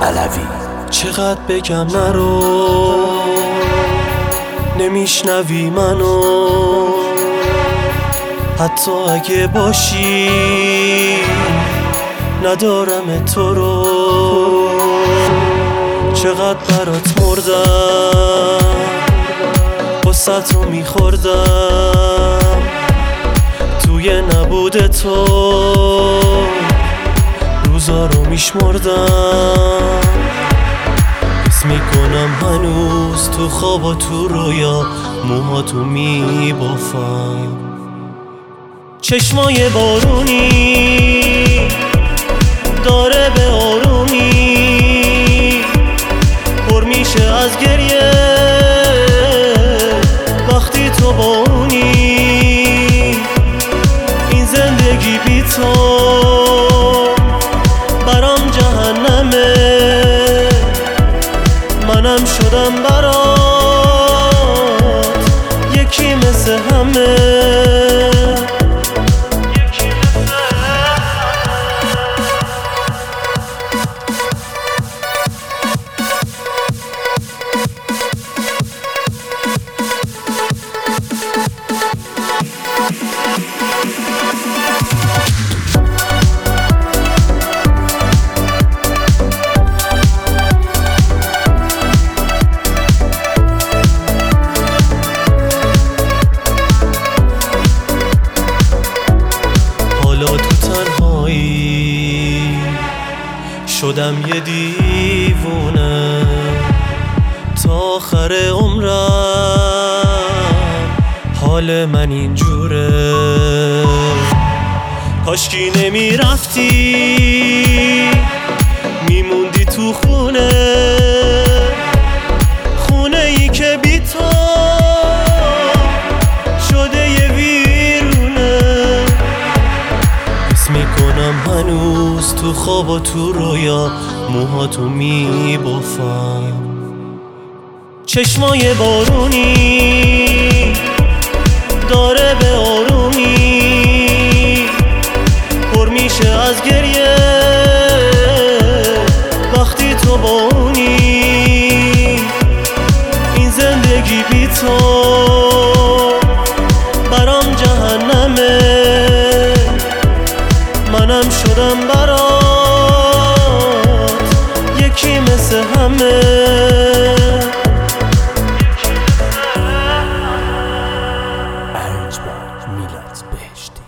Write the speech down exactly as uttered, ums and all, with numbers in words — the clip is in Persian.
علوی. چقدر بگم نرو، نمیشنوی منو، حتی اگه باشی ندارم تو رو. چقدر برات مردم، غصتو میخوردم، توی نبود تو روزا رو میشمردم. حس میکنم هنوز تو خواب و تو رویا موهاتو میبافم. چشمای بارونی داره به آرومی پر میشه از گریه وقتی تو با اونی. این زندگی بی تو برام جهنمه، منم شدم برات یکی مثل همه. حالا تو تنهایی شدم یه دیوونه، تا آخر عمرم حال من اینجوره. کاشکی نمیرفتی میموندی تو خونه، خونه ای که بی تو شده یه ویرونه. حس میکنم هنوز تو خواب و تو رویا موهاتو میبافم. چشمای بارونی داره به آرومی پر میشه از گریه وقتی تو با اونی. این زندگی بی تو برام جهنمه، منم شدم برات یکی مثل همه. میلاد بهشتی.